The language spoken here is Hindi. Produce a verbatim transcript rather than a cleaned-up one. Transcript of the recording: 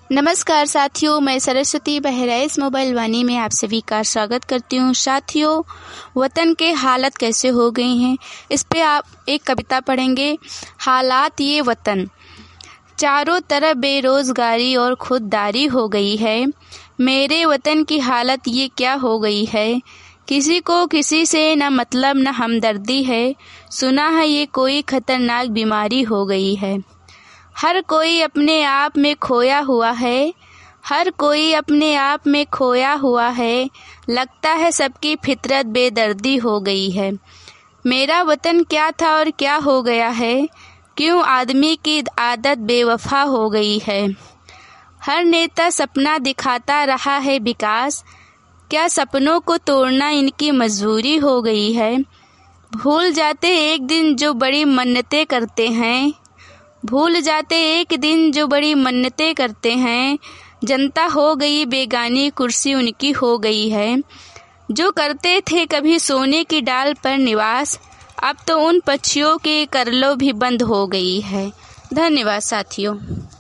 नमस्कार साथियों, मैं सरस्वती बहराइच मोबाइल वाणी में आप सभी का स्वागत करती हूँ। साथियों, वतन के हालत कैसे हो गई हैं, इस पे आप एक कविता पढ़ेंगे। हालात ये वतन, चारों तरफ बेरोजगारी और खुददारी हो गई है। मेरे वतन की हालत ये क्या हो गई है। किसी को किसी से न मतलब न हमदर्दी है। सुना है ये कोई खतरनाक बीमारी हो गई है। हर कोई अपने आप में खोया हुआ है। हर कोई अपने आप में खोया हुआ है। लगता है सबकी फितरत बेदर्दी हो गई है। मेरा वतन क्या था और क्या हो गया है। क्यों आदमी की आदत बेवफा हो गई है। हर नेता सपना दिखाता रहा है विकास। क्या सपनों को तोड़ना इनकी मजबूरी हो गई है। भूल जाते एक दिन जो बड़ी मन्नतें करते हैं। भूल जाते एक दिन जो बड़ी मन्नतें करते हैं। जनता हो गई बेगानी, कुर्सी उनकी हो गई है। जो करते थे कभी सोने की डाल पर निवास, अब तो उन पक्षियों के करलो भी बंद हो गई है। धन्यवाद साथियों।